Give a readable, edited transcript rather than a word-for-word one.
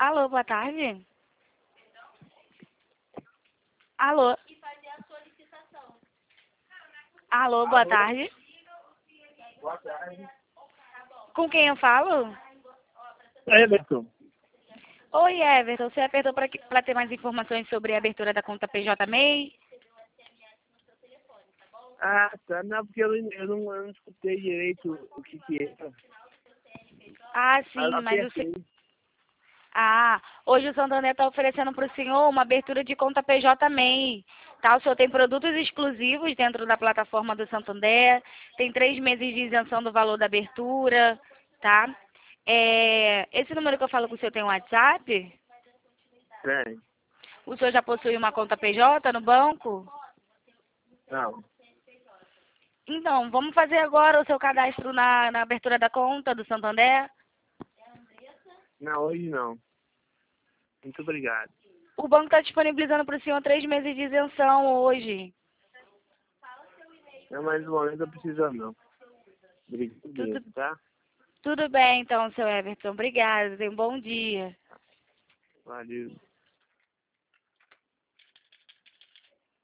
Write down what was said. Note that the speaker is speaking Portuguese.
Alô, boa tarde. Alô. Alô, boa tarde. Boa tarde. Com quem eu falo? Everton. Oi, Everton. Você apertou para ter mais informações sobre a abertura da conta PJ MEI? Ah, tá. Não, porque eu não escutei direito o que é. Ah, Aí sim, eu mas apertei. hoje o Santander está oferecendo para o senhor uma abertura de conta PJ MEI. Tá? O senhor tem produtos exclusivos dentro da plataforma do Santander, tem 3 meses de isenção do valor da abertura, tá? Esse número que eu falo com o senhor tem um WhatsApp? Tem. O senhor já possui uma conta PJ no banco? Não. Então, vamos fazer agora o seu cadastro na abertura da conta do Santander? Não, hoje não. Muito obrigado. O banco está disponibilizando para o senhor 3 meses de isenção hoje. Não, mas no momento eu preciso não. Obrigado, Tudo, tá? tudo bem, então, seu Everton. Obrigada. Tenha um bom dia. Valeu.